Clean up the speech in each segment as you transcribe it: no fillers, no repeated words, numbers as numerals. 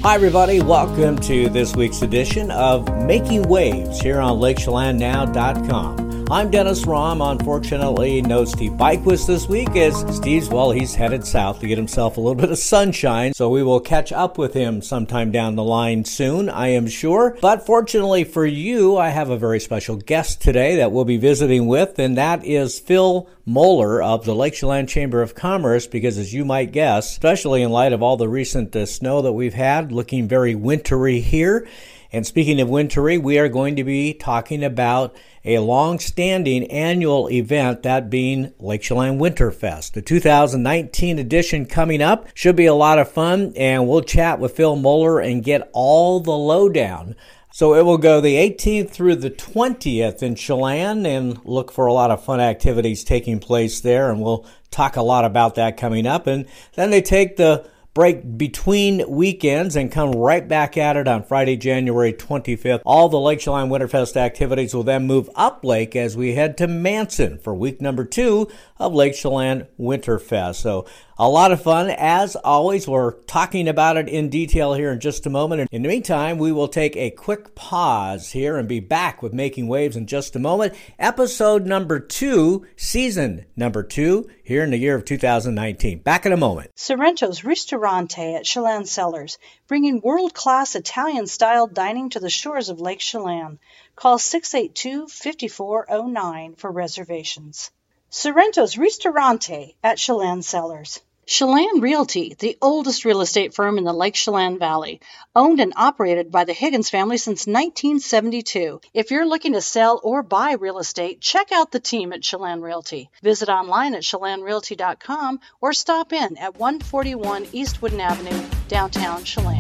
Hi everybody, welcome to this week's edition of Making Waves here on LakeChelanNow.com. I'm Dennis Rahm. Unfortunately, no Steve Byquist this week as he's headed south to get himself a little bit of sunshine, so we will catch up with him sometime down the line soon, I am sure. But fortunately for you, I have a very special guest today that we'll be visiting with, and that is Phil Moeller of the Lake Chelan Chamber of Commerce, because as you might guess, especially in light of all the recent snow that we've had, looking very wintry here. And speaking of wintry, we are going to be talking about a long-standing annual event, that being Lake Chelan Winterfest. The 2019 edition coming up should be a lot of fun, and we'll chat with Phil Moeller and get all the lowdown. So it will go the 18th through the 20th in Chelan, and look for a lot of fun activities taking place there, and we'll talk a lot about that coming up. And then they take the break between weekends and come right back at it on Friday, January 25th. All the Lake Chelan Winterfest activities will then move up lake as we head to Manson for week number 2 of Lake Chelan Winterfest. So a lot of fun. As always, we're talking about it in detail here in just a moment. And in the meantime, we will take a quick pause here and be back with Making Waves in just a moment. Episode number 2, season number 2, here in the year of 2019. Back in a moment. Sorrento's Ristorante at Chelan Cellars, bringing world-class Italian-style dining to the shores of Lake Chelan. Call 682-5409 for reservations. Sorrento's Ristorante at Chelan Cellars. Chelan Realty, the oldest real estate firm in the Lake Chelan Valley, owned and operated by the Higgins family since 1972. If you're looking to sell or buy real estate, check out the team at Chelan Realty. Visit online at ChelanRealty.com or stop in at 141 East Wooden Avenue, downtown Chelan.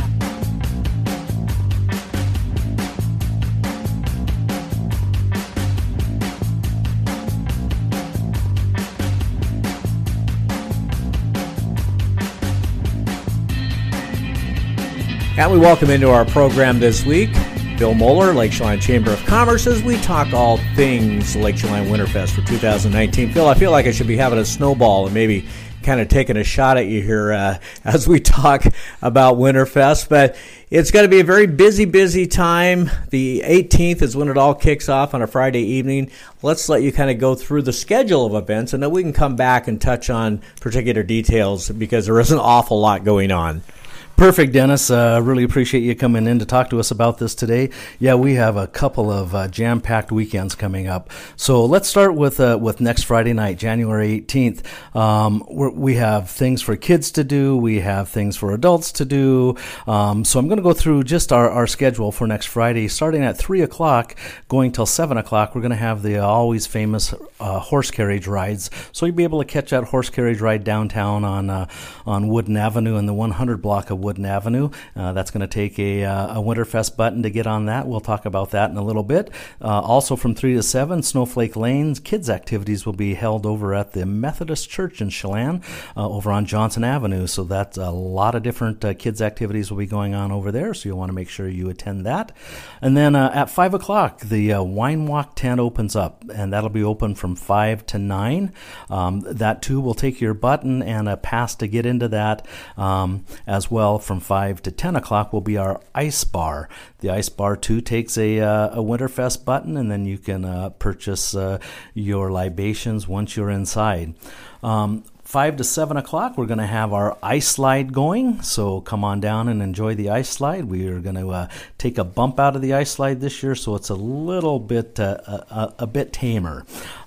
And we welcome into our program this week Phil Moeller, Lake Chelan Chamber of Commerce, as we talk all things Lake Chelan Winterfest for 2019. Phil, I feel like I should be having a snowball and maybe kind of taking a shot at you here as we talk about Winterfest. But it's going to be a very busy time. The 18th is when it all kicks off on a Friday evening. Let's let you kind of go through the schedule of events, and then we can come back and touch on particular details because there is an awful lot going on. Perfect, Dennis. Really appreciate you coming in to talk to us about this today. Yeah, we have a couple of jam-packed weekends coming up. So let's start with next Friday night, January 18th. We have things for kids to do. We have things for adults to do. So I'm going to go through just our schedule for next Friday. Starting at 3 o'clock, going till 7 o'clock, we're going to have the always famous horse carriage rides. So you'll be able to catch that horse carriage ride downtown on Wooden Avenue in the 100 block of Wooden Avenue. That's going to take a Winterfest button to get on that. We'll talk about that in a little bit. Also from 3 to 7, Snowflake Lanes kids activities will be held over at the Methodist Church in Chelan over on Johnson Avenue. So that's a lot of different kids activities will be going on over there. So you'll want to make sure you attend that. And then at 5 o'clock, the Wine Walk tent opens up, and that'll be open from 5 to 9. That too will take your button and a pass to get into that as well. From 5 to 10 o'clock will be our ice bar. The ice bar too takes a Winterfest button, and then you can purchase your libations once you're inside. 5 to 7 o'clock, we're going to have our ice slide going, so come on down and enjoy the ice slide. We are going to take a bump out of the ice slide this year, so it's a little bit a bit tamer.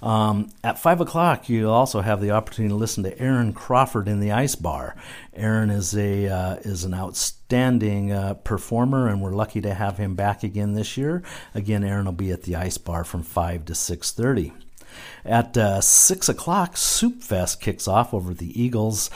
At 5 o'clock, you'll also have the opportunity to listen to Aaron Crawford in the ice bar. Aaron is an outstanding performer, and we're lucky to have him back again this year. Again, Aaron will be at the ice bar from 5 to 6:30. At 6 o'clock, Soup Fest kicks off over at the Eagles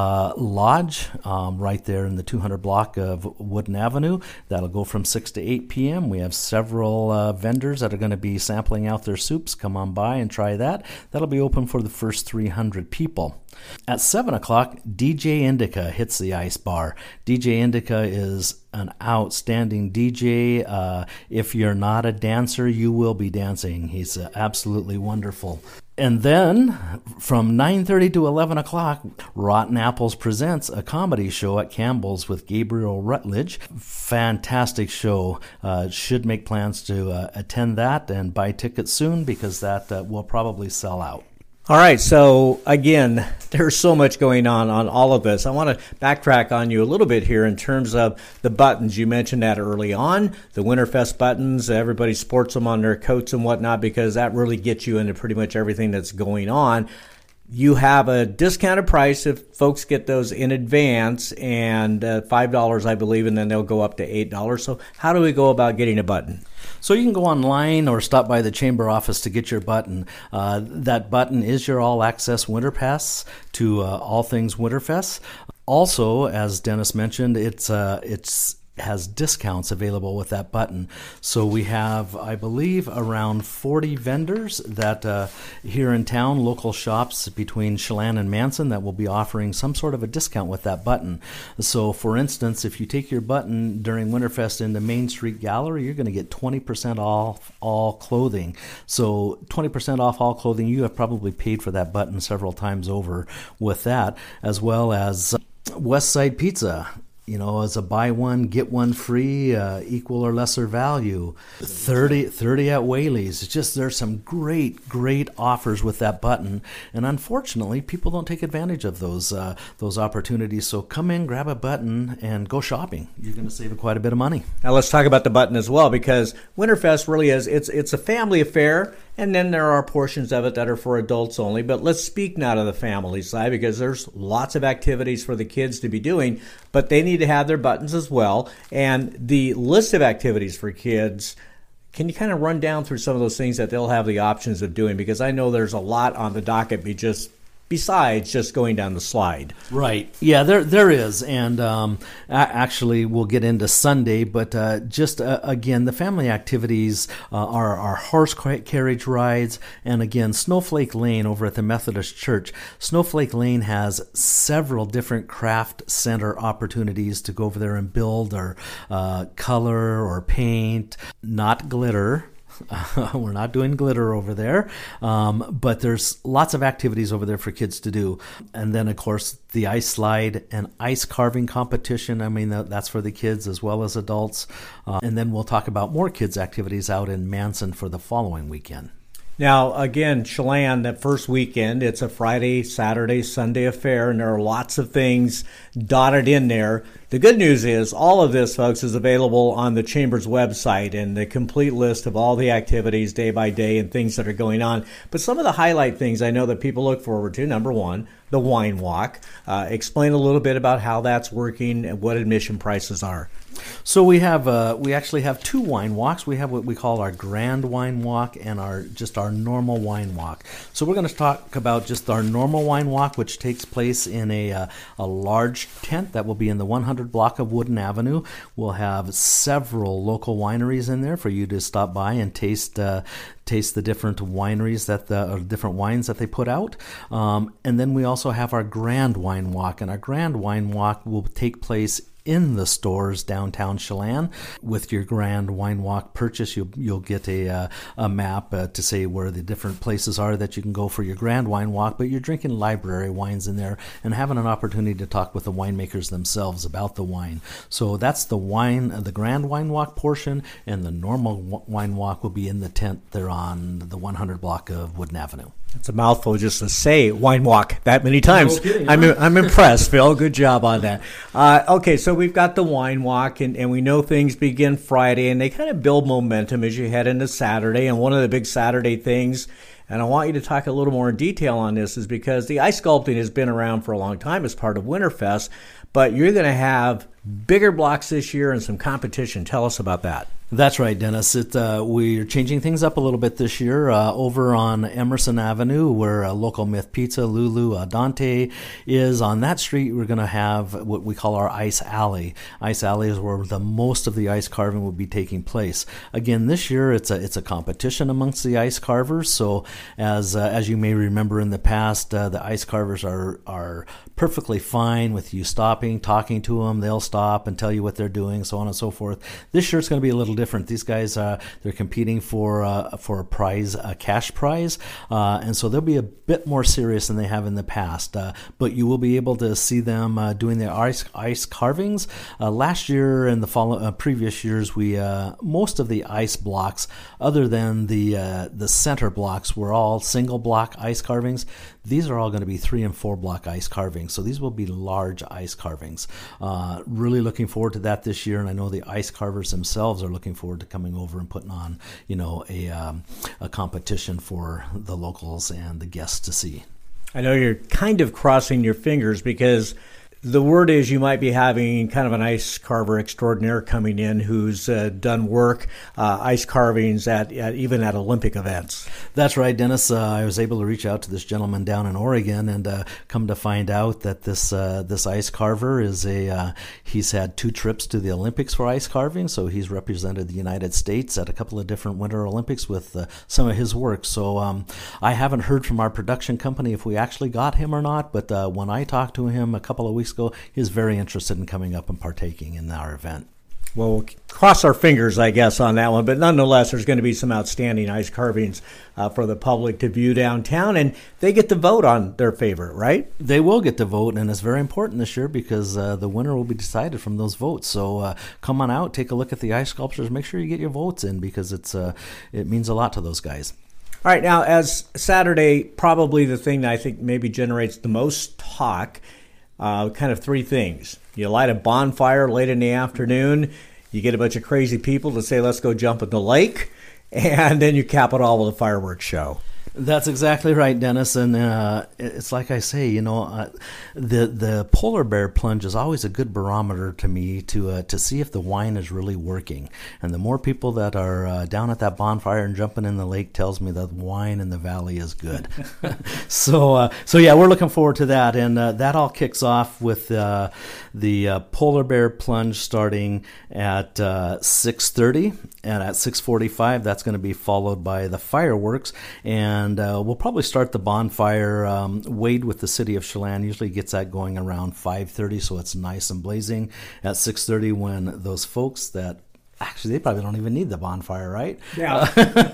Lodge right there in the 200 block of Wooden Avenue. That'll go from 6 to 8 p.m. We have several vendors that are going to be sampling out their soups. Come on by and try that. That'll be open for the first 300 people. At 7 o'clock, DJ Indica hits the ice bar. DJ Indica is an outstanding DJ. If you're not a dancer, you will be dancing. He's absolutely wonderful. And then from 9:30 to 11 o'clock, Rotten Apples presents a comedy show at Campbell's with Gabriel Rutledge. Fantastic show. Should make plans to attend that and buy tickets soon because that will probably sell out. All right, so again, there's so much going on all of this. I want to backtrack on you a little bit here in terms of the buttons. You mentioned that early on, the Winterfest buttons. Everybody sports them on their coats and whatnot because that really gets you into pretty much everything that's going on. You have a discounted price if folks get those in advance, and $5, I believe, and then they'll go up to $8. So how do we go about getting a button? So you can go online or stop by the chamber office to get your button. That button is your all-access winter pass to all things Winterfest. Also, as Dennis mentioned, it's has discounts available with that button. So we have, I believe, around 40 vendors that here in town, local shops between Chelan and Manson, that will be offering some sort of a discount with that button. So for instance, if you take your button during Winterfest in the Main Street Gallery, you're going to get 20% off all clothing. So 20% off all clothing, you have probably paid for that button several times over with that, as well as West Side Pizza. You know, as a buy one, get one free, equal or lesser value. 30 at Whaley's. It's just, there's some great offers with that button. And unfortunately, people don't take advantage of those opportunities. So come in, grab a button, and go shopping. You're going to save quite a bit of money. Now let's talk about the button as well, because Winterfest really is, it's a family affair. And then there are portions of it that are for adults only. But let's speak now to the family side, because there's lots of activities for the kids to be doing, but they need to have their buttons as well. And the list of activities for kids, can you kind of run down through some of those things that they'll have the options of doing? Because I know there's a lot on the docket besides just going down the slide. Right. Yeah, there is. And actually, we'll get into Sunday, but again, the family activities are horse carriage rides. And again, Snowflake Lane over at the Methodist Church. Snowflake Lane has several different craft center opportunities to go over there and build or color or paint, not glitter. We're not doing glitter over there, but there's lots of activities over there for kids to do. And then, of course, the ice slide and ice carving competition. I mean, that's for the kids as well as adults. And then we'll talk about more kids' activities out in Manson for the following weekend. Now, again, Chelan, that first weekend, it's a Friday, Saturday, Sunday affair, and there are lots of things dotted in there. The good news is all of this, folks, is available on the Chamber's website and the complete list of all the activities day by day and things that are going on. But some of the highlight things I know that people look forward to, number one, the wine walk. Explain a little bit about how that's working and what admission prices are. So we actually have two wine walks. We have what we call our Grand Wine Walk and our normal wine walk. So we're going to talk about just our normal wine walk, which takes place in a large tent that will be in the 100 block of Wooden Avenue. We'll have several local wineries in there for you to stop by and taste the different wineries or different wines that they put out. And then we also have our Grand Wine Walk, and our Grand Wine Walk will take place in the stores downtown Chelan. With your Grand Wine Walk purchase, you'll get a map to say where the different places are that you can go for your Grand Wine Walk, but you're drinking library wines in there and having an opportunity to talk with the winemakers themselves about the wine. So that's the Grand Wine Walk portion, and the normal wine walk will be in the tent there on the 100 block of Wooden Avenue. It's a mouthful just to say wine walk that many times. No kidding, I'm impressed, Phil. Good job on that. Okay, so we've got the wine walk, and we know things begin Friday, and they kind of build momentum as you head into Saturday. And one of the big Saturday things, and I want you to talk a little more in detail on this, is because the ice sculpting has been around for a long time as part of Winterfest, but you're going to have bigger blocks this year and some competition. Tell us about that. That's right, Dennis. We're changing things up a little bit this year. Over on Emerson Avenue, where Local Myth Pizza, Lulu, Dante is, on that street, we're going to have what we call our Ice Alley. Ice Alley is where the most of the ice carving will be taking place. Again, this year it's a competition amongst the ice carvers. So as you may remember in the past, the ice carvers are perfectly fine with you stopping, talking to them. They'll stop and tell you what they're doing, so on and so forth. This year it's going to be a little different. These guys, they're competing for a prize, a cash prize, and so they'll be a bit more serious than they have in the past. But you will be able to see them doing their ice carvings. Last year and the previous years, we most of the ice blocks, other than the center blocks, were all single block ice carvings. These are all going to be 3 and 4 block ice carvings, so these will be large ice carvings. Really looking forward to that this year, and I know the ice carvers themselves are looking forward to coming over and putting on, a competition for the locals and the guests to see. I know you're kind of crossing your fingers because the word is you might be having kind of an ice carver extraordinaire coming in who's done work, ice carvings even at Olympic events. That's right, Dennis. I was able to reach out to this gentleman down in Oregon and come to find out that this ice carver is he's had 2 trips to the Olympics for ice carving, so he's represented the United States at a couple of different Winter Olympics with some of his work. So I haven't heard from our production company if we actually got him or not, but when I talked to him a couple of weeks ago, he was very interested in coming up and partaking in our event. Well, we'll cross our fingers, I guess, on that one. But nonetheless, there's going to be some outstanding ice carvings for the public to view downtown, and they get to vote on their favorite, right? They will get to vote, and it's very important this year because the winner will be decided from those votes. So come on out, take a look at the ice sculptures. Make sure you get your votes in because it means a lot to those guys. All right, now, as Saturday, probably the thing that I think maybe generates the most talk, kind of 3 things. You light a bonfire late in the afternoon, you get a bunch of crazy people to say, let's go jump in the lake, and then you cap it all with a fireworks show. That's exactly right, Dennis. And it's like I say, the polar bear plunge is always a good barometer to me to see if the wine is really working. And the more people that are down at that bonfire and jumping in the lake tells me that wine in the valley is good. So yeah, we're looking forward to that. And that all kicks off with the polar bear plunge starting at 6:30, and at 6:45 that's going to be followed by the fireworks. And we'll probably start the bonfire. Wade with the city of Chelan usually gets that going around 5:30, so it's nice and blazing. At 6:30, when those folks that actually they probably don't even need the bonfire, right? Yeah.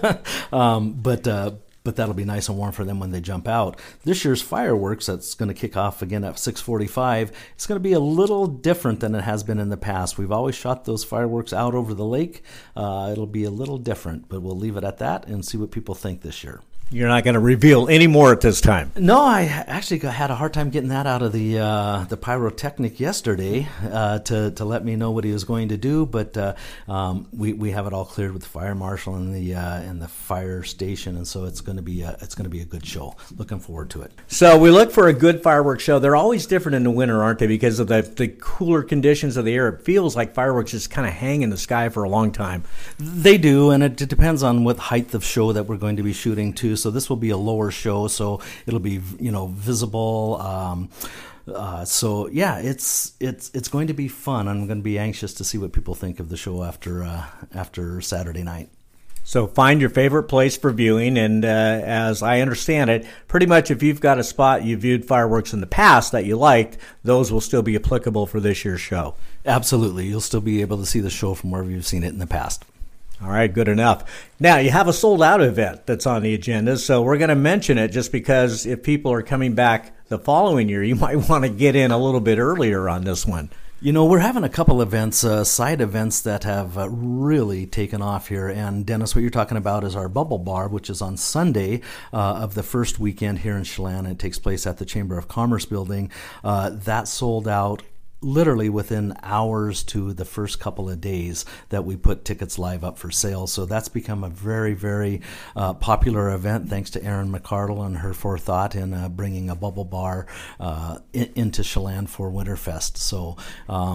But that'll be nice and warm for them when they jump out. This year's fireworks, that's going to kick off again at 6:45. It's going to be a little different than it has been in the past. We've always shot those fireworks out over the lake. It'll be a little different, but we'll leave it at that and see what people think this year. You're not going to reveal any more at this time. No, I actually had a hard time getting that out of the pyrotechnic yesterday to let me know what he was going to do. But we have it all cleared with the fire marshal and the fire station, and so it's going to be a good show. Looking forward to it. So we look for a good fireworks show. They're always different in the winter, aren't they? Because of the cooler conditions of the air, it feels like fireworks just kind of hang in the sky for a long time. They do, and it depends on what height of show that we're going to be shooting too. So this will be a lower show, so it'll be visible. So yeah, it's going to be fun. I'm going to be anxious to see what people think of the show after Saturday night. So find your favorite place for viewing, and as I understand it, pretty much if you've got a spot you viewed fireworks in the past that you liked, those will still be applicable for this year's show. Absolutely. You'll still be able to see the show from wherever you've seen it in the past. All right, good enough. Now, you have a sold-out event that's on the agenda, so we're going to mention it just because if people are coming back the following year, you might want to get in a little bit earlier on this one. We're having a couple events, side events that have really taken off here. And Dennis, what you're talking about is our Bubble Bar, which is on Sunday of the first weekend here in Chelan. It takes place at the Chamber of Commerce building. That sold out literally within hours to the first couple of days that we put tickets live up for sale. So that's become a very, very popular event thanks to Erin McCardle and her forethought in bringing a Bubble Bar into Chelan for Winterfest. So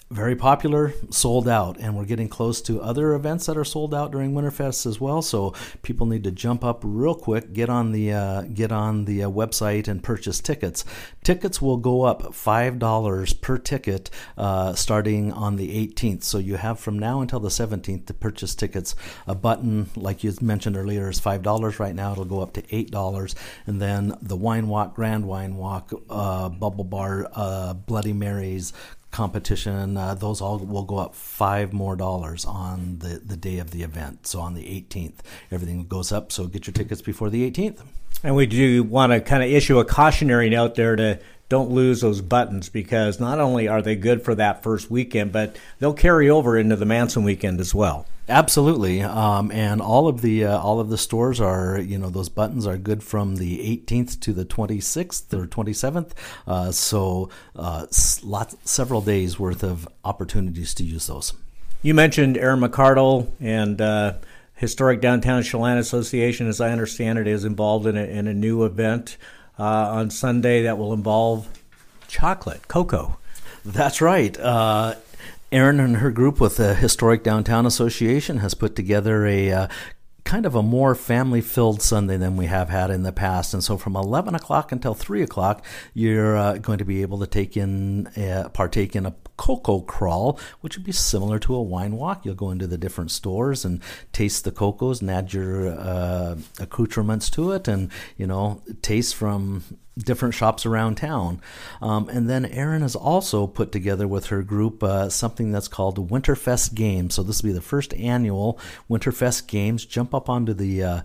very popular, sold out, and we're getting close to other events that are sold out during Winterfest as well. So people need to jump up real quick, get on the website and purchase tickets. Tickets will go up $5 per ticket starting on the 18th. So you have from now until the 17th to purchase tickets. A button, like you mentioned earlier, is $5 right now. It'll go up to $8, and then the Wine Walk, Grand Wine Walk, Bubble Bar, Bloody Marys competition, those all will go up $5 more on the day of the event. So on the 18th, everything goes up. So get your tickets before the 18th. And we do want to kind of issue a cautionary note there to don't lose those buttons, because not only are they good for that first weekend, but they'll carry over into the Manson weekend as well. Absolutely, and all of the stores are, those buttons are good from the 18th to the 26th or 27th. So several days worth of opportunities to use those. You mentioned Aaron McCardle and Historic Downtown Chelan Association, as I understand it, is involved in a new event on Sunday that will involve chocolate, cocoa. That's right. Erin and her group with the Historic Downtown Association has put together a kind of a more family-filled Sunday than we have had in the past. And so from 11 o'clock until 3 o'clock, you're going to be able to partake in a cocoa crawl, which would be similar to a wine walk. You'll go into the different stores and taste the cocos and add your accoutrements to it, and taste from different shops around town. And then Erin has also put together with her group something that's called Winterfest Games. So this will be the first annual Winterfest Games. Jump up onto the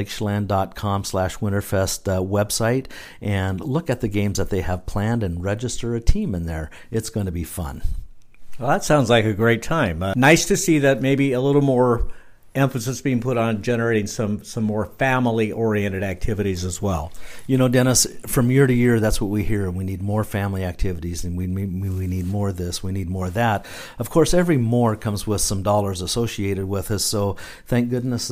lakechelan.com/Winterfest website and look at the games that they have planned and register a team in there. It's going to be fun. Well, that sounds like a great time. Nice to see that maybe a little more emphasis being put on generating some more family-oriented activities as well. Dennis, from year to year, that's what we hear. We need more family activities, and we need more of this, we need more of that. Of course, every more comes with some dollars associated with us, so thank goodness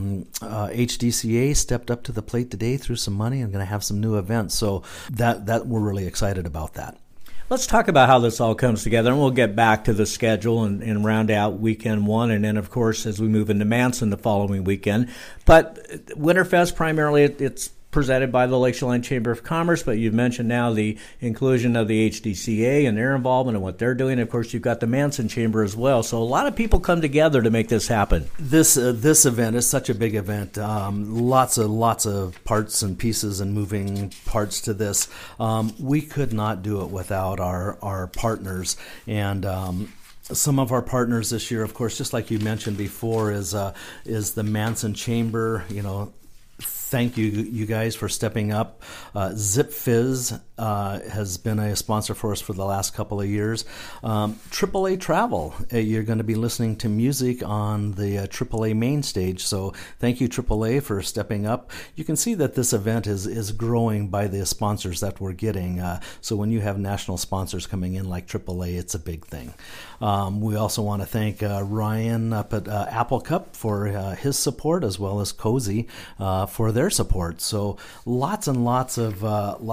HDCA stepped up to the plate today, threw some money, and going to have some new events, so that we're really excited about that. Let's talk about how this all comes together, and we'll get back to the schedule and round out weekend one, and then, of course, as we move into Manson the following weekend. But Winterfest, primarily, it's presented by the Lake Chelan Chamber of Commerce, but you've mentioned now the inclusion of the HDCA and their involvement and what they're doing. Of course, you've got the Manson Chamber as well. So a lot of people come together to make this happen. This event is such a big event. Lots of parts and pieces and moving parts to this. We could not do it without our partners. And some of our partners this year, of course, just like you mentioned before, is the Manson Chamber. Thank you guys for stepping up. Zip Fizz has been a sponsor for us for the last couple of years. AAA Travel, you're going to be listening to music on the AAA main stage. So thank you, AAA, for stepping up. You can see that this event is growing by the sponsors that we're getting. So when you have national sponsors coming in like AAA, it's a big thing. We also want to thank Ryan up at Apple Cup for his support, as well as Cozy for their support. So lots and lots of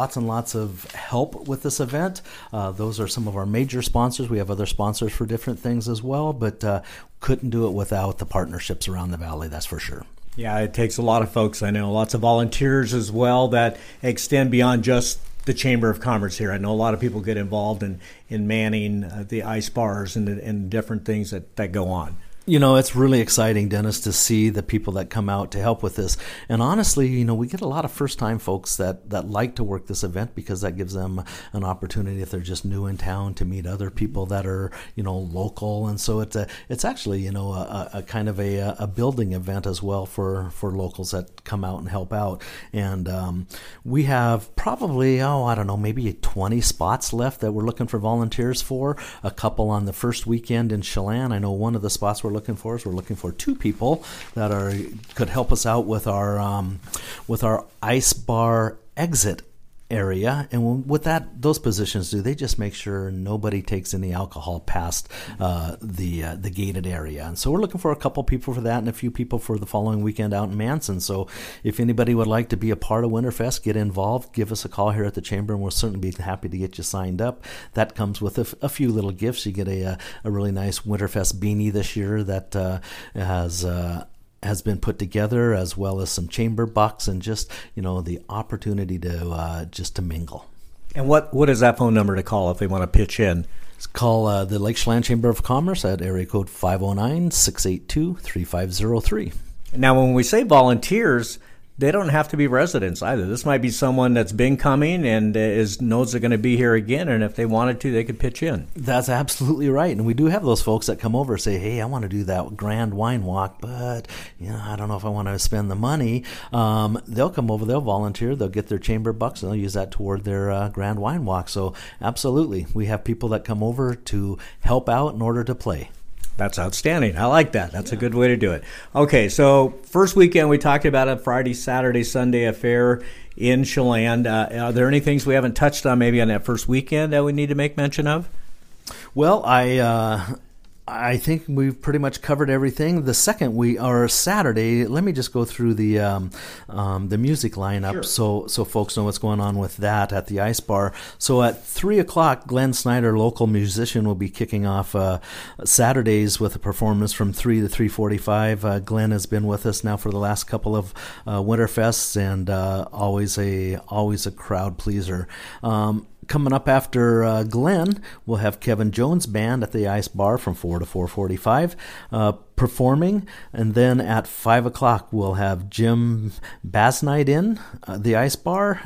help with this event. Those are some of our major sponsors. We have other sponsors for different things as well, but couldn't do it without the partnerships around the valley, that's for sure. Yeah, it takes a lot of folks. I know lots of volunteers as well that extend beyond just the Chamber of Commerce here. I know a lot of people get involved in manning the ice bars and different things that go on. It's really exciting, Dennis, to see the people that come out to help with this. And honestly, we get a lot of first-time folks that like to work this event, because that gives them an opportunity, if they're just new in town, to meet other people that are, local. And so it's actually, a kind of a building event as well for locals that come out and help out. And we have probably, maybe 20 spots left that we're looking for volunteers for. A couple on the first weekend in Chelan. I know one of the spots we're looking for 2 people that could help us out with our ice bar exit area, and with those positions they just make sure nobody takes any alcohol past the gated area. And so we're looking for a couple people for that and a few people for the following weekend out in Manson. So if anybody would like to be a part of Winterfest, get involved, give us a call here at the Chamber, and we'll certainly be happy to get you signed up. That comes with a few little gifts. You get a really nice Winterfest beanie this year that has been put together, as well as some chamber bucks and just the opportunity to just to mingle. And what is that phone number to call if they want to pitch in? Call the Lake Chelan Chamber of Commerce at area code 509-682-3503. Now, when we say volunteers, they don't have to be residents either. This might be someone that's been coming and knows they're going to be here again, and if they wanted to, they could pitch in. That's absolutely right. And we do have those folks that come over and say, hey, I want to do that grand wine walk, but I don't know if I want to spend the money. They'll come over, they'll volunteer, they'll get their chamber bucks, and they'll use that toward their grand wine walk. So absolutely, we have people that come over to help out in order to play. That's outstanding. I like that. That's a good way to do it. Okay, so first weekend we talked about a Friday, Saturday, Sunday affair in Chelan. Are there any things we haven't touched on maybe on that first weekend that we need to make mention of? Well, I think we've pretty much covered everything. The second Saturday, let me just go through the music lineup. Sure. So folks know what's going on with that at the Ice Bar. So at 3:00, Glenn Snyder, local musician, will be kicking off Saturdays with a performance from 3 to 3:45. Glenn has been with us now for the last couple of Winterfests, and always a crowd pleaser. Coming up after Glenn, we'll have Kevin Jones Band at the Ice Bar from 4 to 4:45 performing. And then at 5:00, we'll have Jim Basnight in the Ice Bar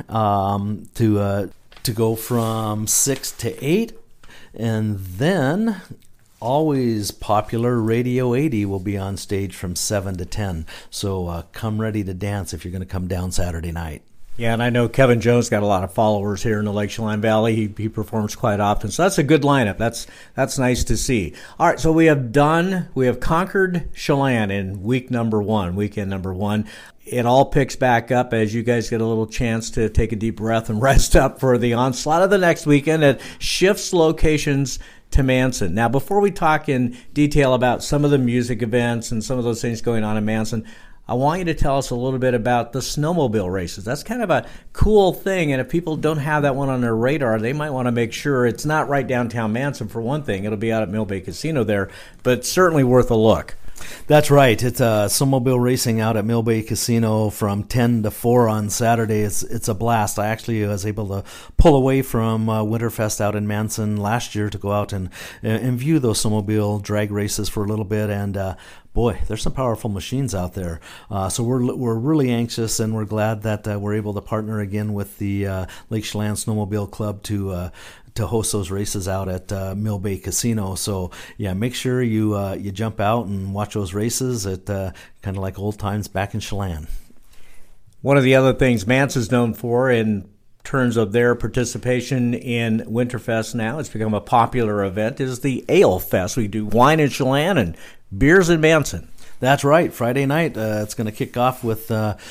to go from 6 to 8. And then always popular Radio 80 will be on stage from 7 to 10. So come ready to dance if you're going to come down Saturday night. Yeah, and I know Kevin Jones got a lot of followers here in the Lake Chelan Valley. He performs quite often, so that's a good lineup. That's nice to see. All right, so we have conquered Chelan in weekend number one. It all picks back up as you guys get a little chance to take a deep breath and rest up for the onslaught of the next weekend. It shifts locations to Manson. Now, before we talk in detail about some of the music events and some of those things going on in Manson, I want you to tell us a little bit about the snowmobile races. That's kind of a cool thing, and if people don't have that one on their radar, they might want to make sure it's not right downtown Manson for one thing. It'll be out at Mill Bay Casino there, but certainly worth a look. That's right. It's snowmobile racing out at Mill Bay Casino from 10 to 4 on Saturday. It's a blast. I actually was able to pull away from Winterfest out in Manson last year to go out and view those snowmobile drag races for a little bit, and boy, there's some powerful machines out there. So we're really anxious, and we're glad that we're able to partner again with the Lake Chelan Snowmobile Club to host those races out at Mill Bay Casino. So yeah, make sure you jump out and watch those races at kind of like old times back in Chelan. One of the other things Manson's known for in terms of their participation in Winterfest now, it's become a popular event, is the Ale Fest. We do wine in Chelan and beers in Manson. That's right. Friday night, it's going to kick off with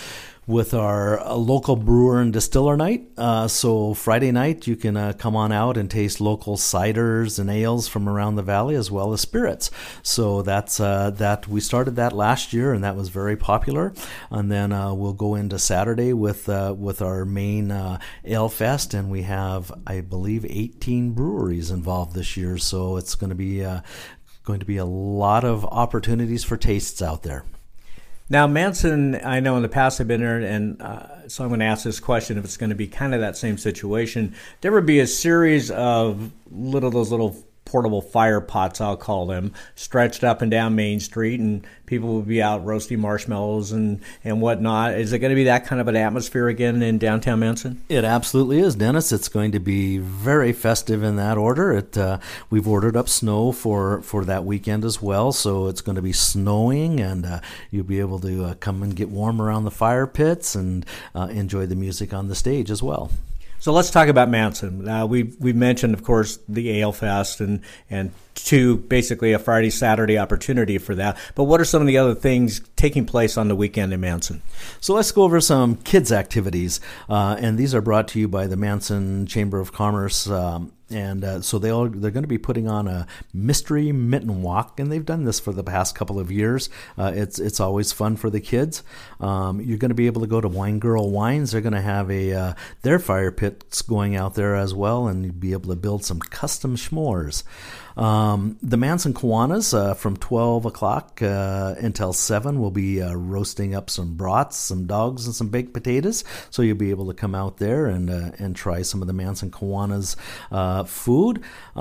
our local brewer and distiller night. So Friday night, you can come on out and taste local ciders and ales from around the valley, as well as spirits. So that's that. We started that last year, and that was very popular. And then we'll go into Saturday with our main Ale Fest, and we have, I believe, 18 breweries involved this year. So it's going to be a lot of opportunities for tastes out there. Now, Manson, I know in the past I've been there, and so I'm going to ask this question if it's going to be kind of that same situation. There would be a series of those little portable fire pots, I'll call them, stretched up and down Main Street, and people would be out roasting marshmallows and whatnot. Is it going to be that kind of an atmosphere again in downtown Manson? It absolutely is, Dennis. It's going to be very festive in that order. We've ordered up snow for that weekend as well, so it's going to be snowing, and you'll be able to come and get warm around the fire pits and enjoy the music on the stage as well. So let's talk about Manson. We mentioned, of course, the Ale Fest and basically a Friday, Saturday opportunity for that. But what are some of the other things taking place on the weekend in Manson? So let's go over some kids' activities, and these are brought to you by the Manson Chamber of Commerce. So they're going to be putting on a mystery mitten walk, and they've done this for the past couple of years. It's always fun for the kids. You're going to be able to go to Wine Girl Wines. They're going to have their fire pits going out there as well, and you'll be able to build some custom s'mores. The Manson Kiwanis from 12 o'clock until 7 will be roasting up some brats, some dogs, and some baked potatoes. So you'll be able to come out there and try some of the Manson Kiwanis food.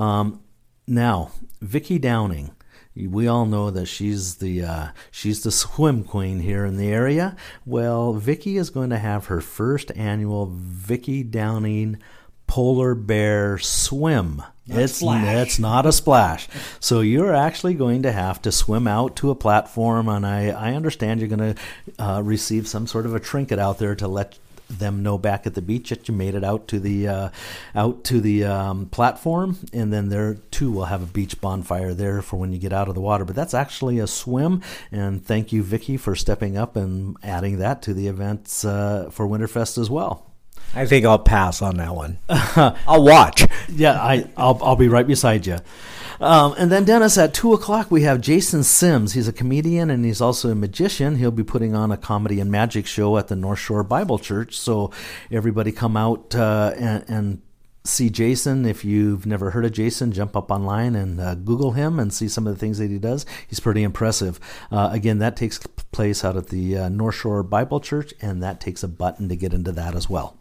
Now, Vicki Downing. We all know that she's the swim queen here in the area. Well, Vicki is going to have her first annual Vicki Downing Polar Bear Swim. It's not a splash. So you're actually going to have to swim out to a platform, and I understand you're going to receive some sort of a trinket out there to let them know back at the beach that you made it out to the platform, and then there too we'll have a beach bonfire there for when you get out of the water. But that's actually a swim, and thank you, Vicki, for stepping up and adding that to the events for Winterfest as well. I think I'll pass on that one. I'll watch. Yeah, I'll be right beside you. And then, Dennis, at 2 o'clock, we have Jason Sims. He's a comedian, and he's also a magician. He'll be putting on a comedy and magic show at the North Shore Bible Church. So everybody come out and see Jason. If you've never heard of Jason, jump up online and Google him and see some of the things that he does. He's pretty impressive. Again, that takes place out at the North Shore Bible Church, and that takes a button to get into that as well.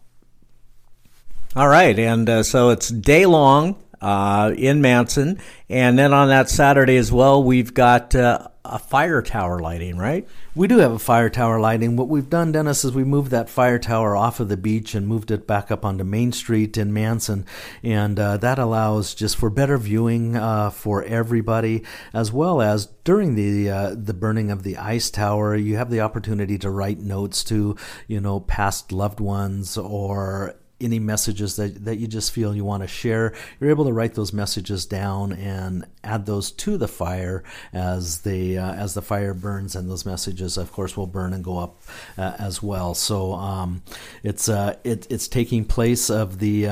All right, and so it's day long in Manson, and then on that Saturday as well, we've got a fire tower lighting, right? We do have a fire tower lighting. What we've done, Dennis, is we moved that fire tower off of the beach and moved it back up onto Main Street in Manson, and that allows just for better viewing for everybody, as well as during the burning of the ice tower, you have the opportunity to write notes to, past loved ones or any messages that you just feel you want to share. You're able to write those messages down and add those to the fire as the fire burns, and those messages, of course, will burn and go up as well. So it's taking place of the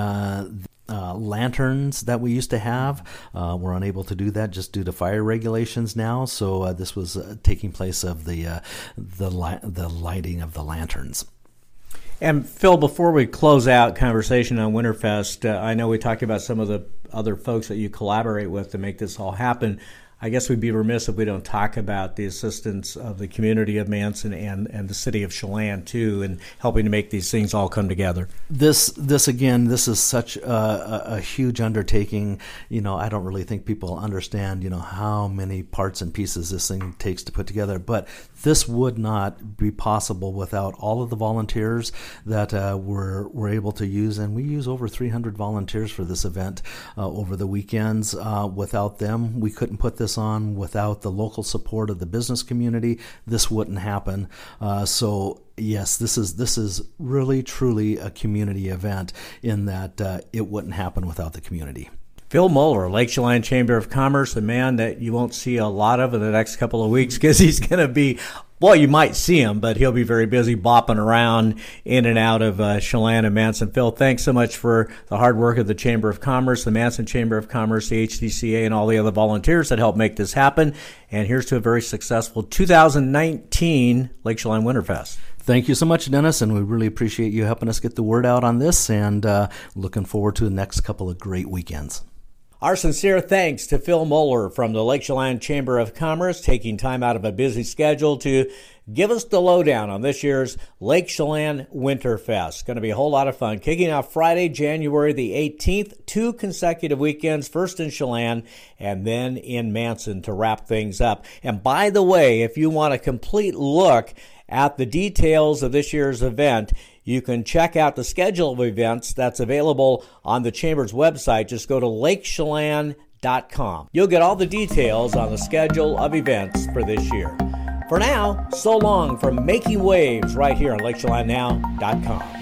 lanterns that we used to have. We're unable to do that just due to fire regulations now. So this was taking place of the lighting of the lanterns. And Phil, before we close out conversation on Winterfest, I know we talked about some of the other folks that you collaborate with to make this all happen. I guess we'd be remiss if we don't talk about the assistance of the community of Manson and the city of Chelan, too, and helping to make these things all come together. This is such a huge undertaking. I don't really think people understand, how many parts and pieces this thing takes to put together. But this would not be possible without all of the volunteers that we're able to use. And we use over 300 volunteers for this event over the weekends. Without them, we couldn't put this on. Without the local support of the business community, this wouldn't happen. So yes, this is really truly a community event in that it wouldn't happen without the community. Phil Moeller, Lake Chelan Chamber of Commerce, a man that you won't see a lot of in the next couple of weeks because he's going to be, well, you might see him, but he'll be very busy bopping around in and out of Chelan and Manson. Phil, thanks so much for the hard work of the Chamber of Commerce, the Manson Chamber of Commerce, the HDCA, and all the other volunteers that helped make this happen. And here's to a very successful 2019 Lake Chelan Winterfest. Thank you so much, Dennis, and we really appreciate you helping us get the word out on this, and looking forward to the next couple of great weekends. Our sincere thanks to Phil Moeller from the Lake Chelan Chamber of Commerce, taking time out of a busy schedule to give us the lowdown on this year's Lake Chelan Winterfest. Going to be a whole lot of fun. Kicking off Friday, January the 18th, 2 consecutive weekends, first in Chelan and then in Manson to wrap things up. And by the way, if you want a complete look at the details of this year's event, you can check out the schedule of events that's available on the Chamber's website. Just go to lakechelan.com. You'll get all the details on the schedule of events for this year. For now, so long from Making Waves right here on lakechelannow.com.